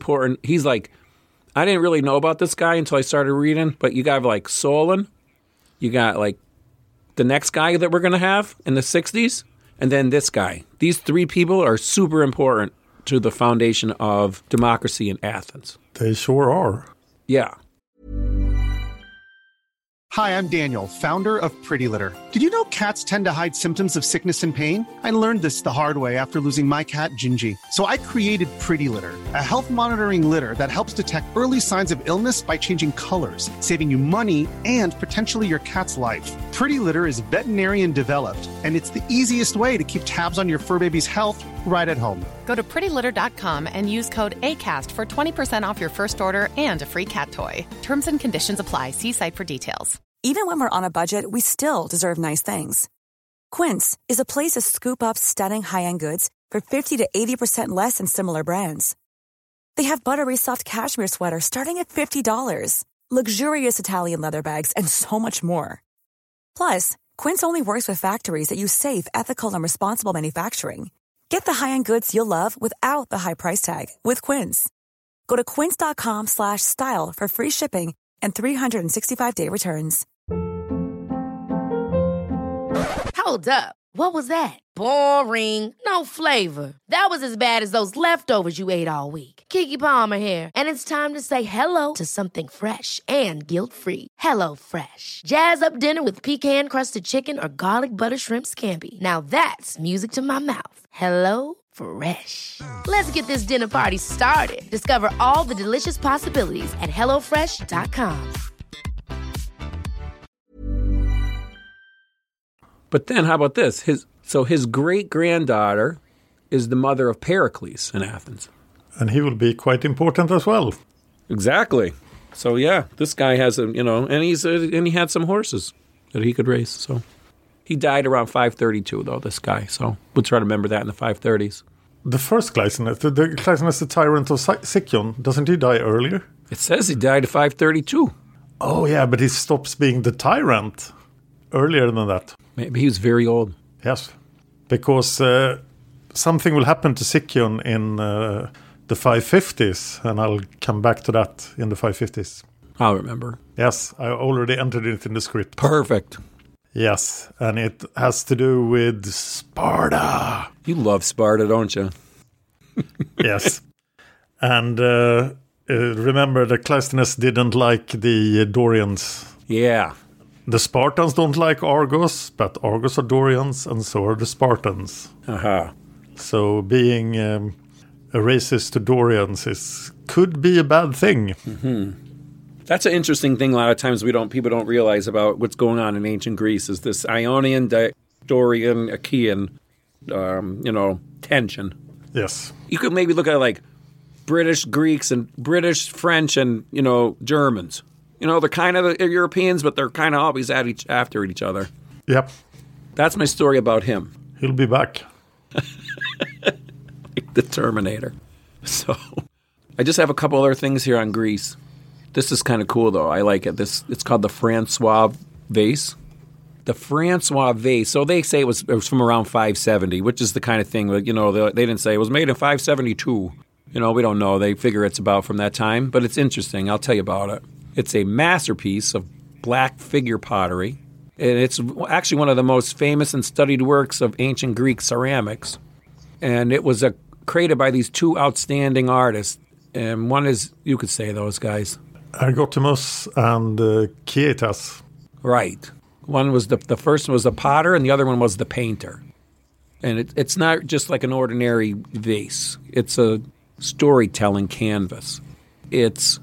I didn't really know about this guy until I started reading, but you got Solon, you got the next guy that we're going to have in the 60s, and then this guy. These three people are super important to the foundation of democracy in Athens. They sure are. Yeah. Hi, I'm Daniel, founder of Pretty Litter. Did you know cats tend to hide symptoms of sickness and pain? I learned this the hard way after losing my cat, Gingy. So I created Pretty Litter, a health monitoring litter that helps detect early signs of illness by changing colors, saving you money and potentially your cat's life. Pretty Litter is veterinarian developed, and it's the easiest way to keep tabs on your fur baby's health right at home. Go to prettylitter.com and use code ACAST for 20% off your first order and a free cat toy. Terms and conditions apply. See site for details. Even when we're on a budget, we still deserve nice things. Quince is a place to scoop up stunning high-end goods for 50 to 80% less than similar brands. They have buttery soft cashmere sweaters starting at $50, luxurious Italian leather bags, and so much more. Plus, Quince only works with factories that use safe, ethical, and responsible manufacturing. Get the high-end goods you'll love without the high price tag with Quince. Go to quince.com/style for free shipping and 365-day returns. Hold up. What was that? Boring. No flavor. That was as bad as those leftovers you ate all week. Keke Palmer here, and it's time to say hello to something fresh and guilt-free. Hello Fresh. Jazz up dinner with pecan-crusted chicken or garlic butter shrimp scampi. Now that's music to my mouth. Hello Fresh. Let's get this dinner party started. Discover all the delicious possibilities at HelloFresh.com. But then how about this? His great-granddaughter is the mother of Pericles in Athens. And he will be quite important as well. Exactly. So yeah, this guy has and he had some horses that he could race. So he died around 532 though, this guy. So we'll try to remember that in the 530s. The first Cleisthenes, the Cleisthenes, the tyrant of Sicyon, doesn't he die earlier? It says he died at 532. Oh yeah, but he stops being the tyrant earlier than that. Maybe he was very old. Yes, because something will happen to Sicyon in the 550s, and I'll come back to that in the 550s. I'll remember. Yes, I already entered it in the script. Perfect. Yes, and it has to do with Sparta. You love Sparta, don't you? Yes. And remember, the Cleisthenes didn't like the Dorians. Yeah. The Spartans don't like Argos, but Argos are Dorians, and so are the Spartans. Uh-huh. So being a racist to Dorians could be a bad thing. Mm-hmm. That's an interesting thing. A lot of times people don't realize about what's going on in ancient Greece is this Ionian, Dorian, Achaean tension. Yes. You could maybe look at it like British Greeks and British French and, Germans. They're kind of Europeans, but they're kind of always after each other. Yep. That's my story about him. He'll be back. Like the Terminator. So I just have a couple other things here on Greece. This is kind of cool, though. I like it. It's called the Francois vase. The Francois vase. So they say it was from around 570, which is the kind of thing that, they didn't say it was made in 572. We don't know. They figure it's about from that time. But it's interesting. I'll tell you about it. It's a masterpiece of black figure pottery. And it's actually one of the most famous and studied works of ancient Greek ceramics. And it was created by these two outstanding artists. And one is, you could say those guys. Ergotimus and Kietas. Right. One was the first one was the potter, and the other one was the painter. And it's not just like an ordinary vase. It's a storytelling canvas. It's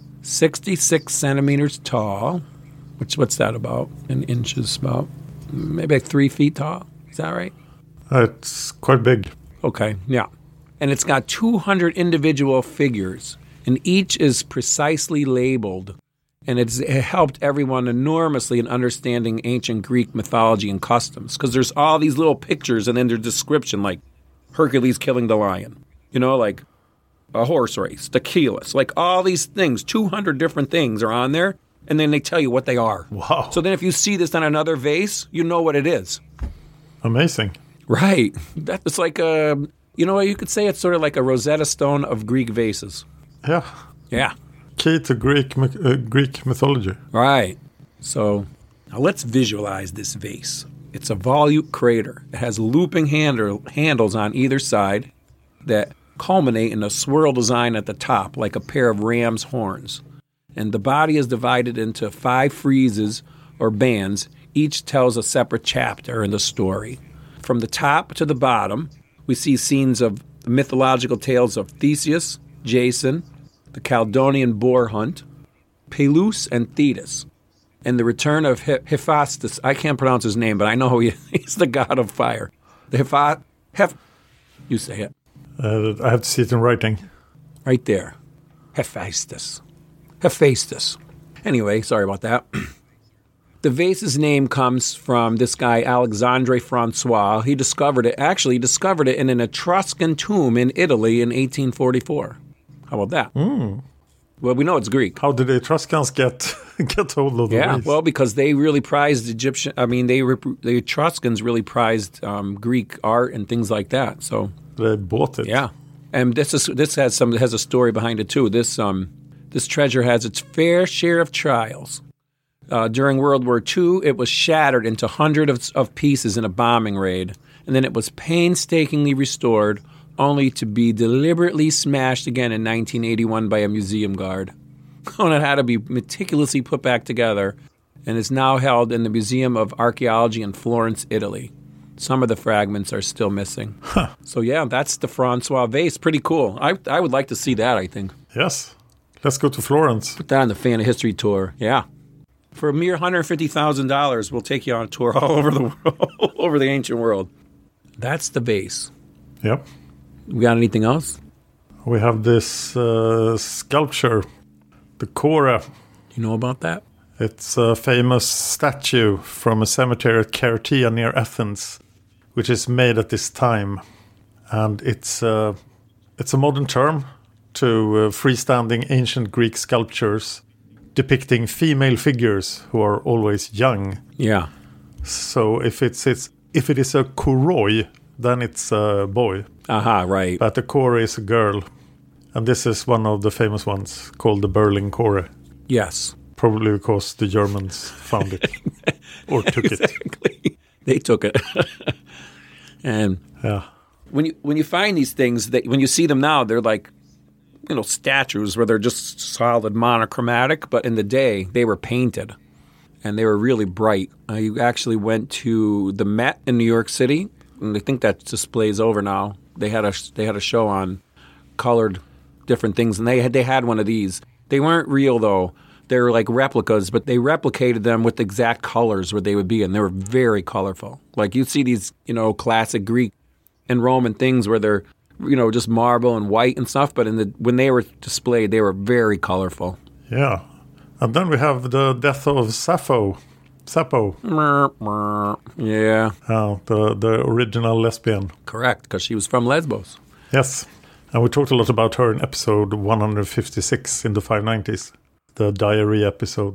66 centimeters tall, what's that about? In inches, about maybe like 3 feet tall. Is that right? It's quite big. Okay, yeah. And it's got 200 individual figures, and each is precisely labeled. And it helped everyone enormously in understanding ancient Greek mythology and customs, because there's all these little pictures and then their description, like Hercules killing the lion, like a horse race, the Achilles, like all these things, 200 different things are on there, and then they tell you what they are. Wow. So then if you see this on another vase, you know what it is. Amazing. Right. That's like you could say it's sort of like a Rosetta Stone of Greek vases. Yeah. Yeah. Key to Greek mythology. Right. So now let's visualize this vase. It's a volute crater. It has looping handles on either side that culminate in a swirl design at the top, like a pair of ram's horns. And the body is divided into 5 friezes or bands. Each tells a separate chapter in the story. From the top to the bottom, we see scenes of mythological tales of Theseus, Jason, the Chaldean boar hunt, Peleus and Thetis, and the return of Hephaestus. I can't pronounce his name, but I know he's the god of fire. The you say it. I have to see it in writing. Right there. Hephaestus. Anyway, sorry about that. The vase's name comes from this guy, Alexandre Francois. He discovered it in an Etruscan tomb in Italy in 1844. How about that? Mm. Well, we know it's Greek. How did the Etruscans get hold of the vase? Well, because they really prized the Etruscans really prized Greek art and things like that. So they bought it. Yeah, and this has a story behind it too. This treasure has its fair share of trials. During World War II, it was shattered into hundreds of pieces in a bombing raid, and then it was painstakingly restored, only to be deliberately smashed again in 1981 by a museum guard. And it had to be meticulously put back together, and is now held in the Museum of Archaeology in Florence, Italy. Some of the fragments are still missing. Huh. So yeah, that's the Francois vase. Pretty cool. I would like to see that, I think. Yes. Let's go to Florence. Put that on the Fan of History tour. Yeah. For a mere $150,000, we'll take you on a tour all over the world, all over the ancient world. That's the vase. Yep. We got anything else? We have this sculpture, the Kora. You know about that? It's a famous statue from a cemetery at Keratia near Athens, which is made at this time. And it's a modern term to freestanding ancient Greek sculptures depicting female figures who are always young. Yeah. So if it is a koroi, then it's a boy. Aha, right. But the Kora is a girl. And this is one of the famous ones called the Berlin Kora. Yes. Probably because the Germans found it or took it. They took it. And yeah. When you find these things, when you see them now, they're like, statues where they're just solid monochromatic, but in the day they were painted and they were really bright. You actually went to the Met in New York City, and I think that displays over now. They had a show on colored different things, and they had one of these. They weren't real though. They were like replicas, but they replicated them with exact colors where they would be, and they were very colorful. Like you'd see these, classic Greek and Roman things where they're, just marble and white and stuff. But when they were displayed, they were very colorful. Yeah. And then we have the death of Sappho. Yeah. The original lesbian. Correct, because she was from Lesbos. Yes. And we talked a lot about her in episode 156 in the 590s. The diary episode.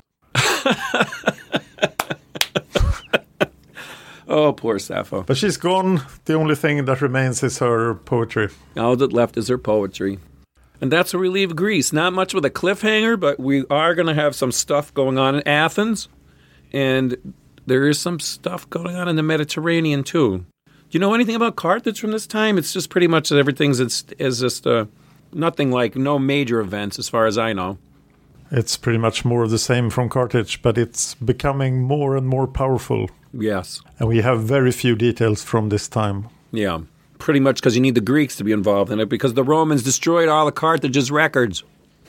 Oh, poor Sappho. But she's gone. The only thing that remains is her poetry. All that left is her poetry. And that's where we leave Greece. Not much with a cliffhanger, but we are going to have some stuff going on in Athens. And there is some stuff going on in the Mediterranean, too. Do you know anything about Carthage from this time? It's just pretty much that everything's just nothing like, no major events as far as I know. It's pretty much more of the same from Carthage, but it's becoming more and more powerful. Yes. And we have very few details from this time. Yeah, pretty much because you need the Greeks to be involved in it because the Romans destroyed all of Carthage's records.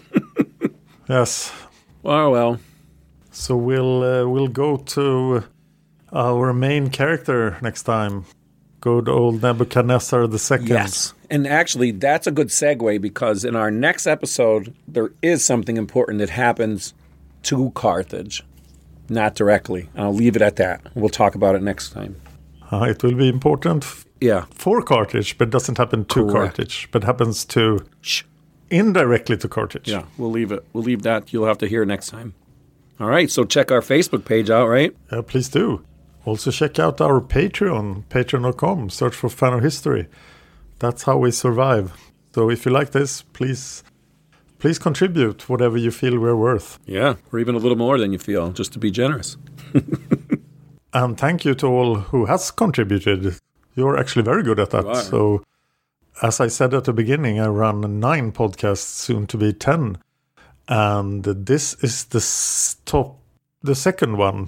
Yes. Oh, well. So we'll go to our main character next time. Good old Nebuchadnezzar II. Yes. And actually, that's a good segue because in our next episode, there is something important that happens to Carthage. Not directly. I'll leave it at that. We'll talk about it next time. It will be important for Carthage, but it doesn't happen to Carthage, but happens to indirectly to Carthage. Yeah, we'll leave it. We'll leave that. You'll have to hear next time. All right, so check our Facebook page out, right? Please do. Also check out our Patreon, patreon.com. Search for Fan of History. That's how we survive. So if you like this, please contribute whatever you feel we're worth. Yeah, or even a little more than you feel, just to be generous. And thank you to all who has contributed. You're actually very good at that. So, as I said at the beginning, I run 9 podcasts, soon to be 10. And this is the second one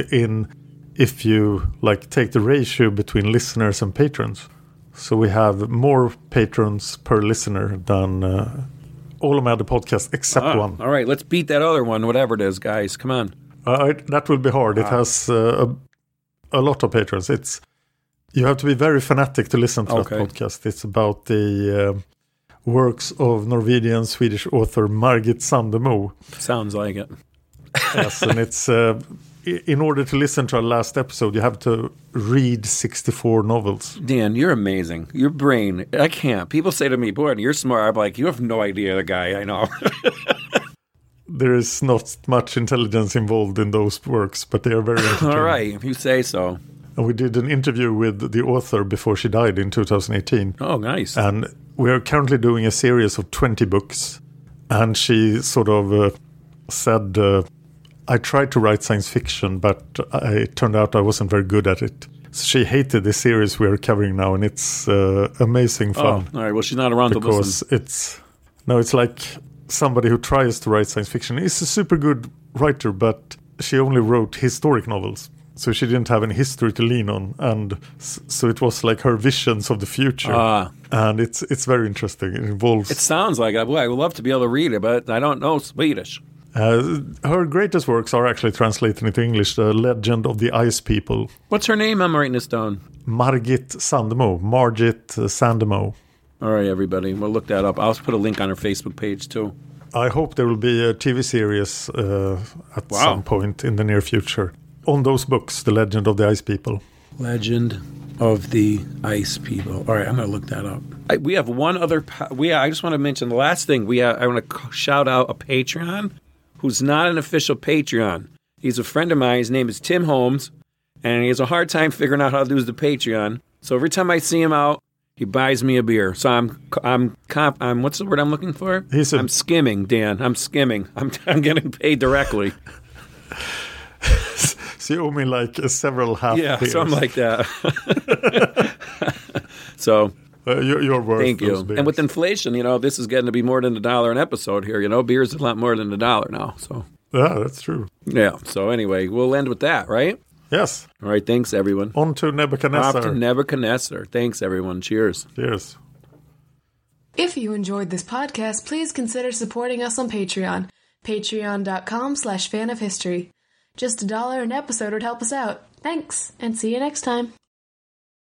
if you take the ratio between listeners and patrons. So we have more patrons per listener than all of my other podcasts except one. All right, let's beat that other one, whatever it is, guys. Come on. That will be hard. It has a lot of patrons. You have to be very fanatic to listen to that podcast. It's about the works of Norwegian Swedish author Margit Sandemo. Sounds like it. Yes, and it's in order to listen to our last episode, you have to read 64 novels. Dan, you're amazing. Your brain, I can't. People say to me, boy, you're smart. I'm like, you have no idea, the guy I know. There is not much intelligence involved in those works, but they are very entertaining. All right, if you say so. And we did an interview with the author before she died in 2018. Oh, nice. And we are currently doing a series of 20 books. And she sort of said, I tried to write science fiction, but it turned out I wasn't very good at it. So she hated the series we are covering now, and it's amazing fun. Oh, all right. Well, she's not around to listen. Because it's like somebody who tries to write science fiction is a super good writer, but she only wrote historic novels. So she didn't have any history to lean on. And so it was like her visions of the future. And it's very interesting. It involves... It sounds like it. Boy, I would love to be able to read it, but I don't know Swedish. Her greatest works are actually translated into English, The Legend of the Ice People. What's her name? I'm writing this down. Margit Sandemo. Margit Sandemo. All right, everybody. We'll look that up. I'll put a link on her Facebook page, too. I hope there will be a TV series at some point in the near future on those books, The Legend of the Ice People. Legend of the Ice People. All right, I'm going to look that up. We have one other... I just want to mention the last thing. I want to shout out a Patreon who's not an official Patreon. He's a friend of mine. His name is Tim Holmes, and he has a hard time figuring out how to use the Patreon. So every time I see him out, he buys me a beer. So I'm what's the word I'm looking for? I'm skimming, Dan. I'm skimming. I'm getting paid directly. So you owe me like several half beers. Yeah, something like that. So you're worth thank you. Those beers. And with inflation, this is getting to be more than $1 an episode here. Beer's a lot more than $1 now. So yeah, that's true. Yeah. So anyway, we'll end with that, right? Yes. All right. Thanks, everyone. On to Nebuchadnezzar. Off to Nebuchadnezzar. Thanks, everyone. Cheers. Cheers. If you enjoyed this podcast, please consider supporting us on Patreon. Patreon.com/fanofhistory. Just $1 an episode would help us out. Thanks, and see you next time.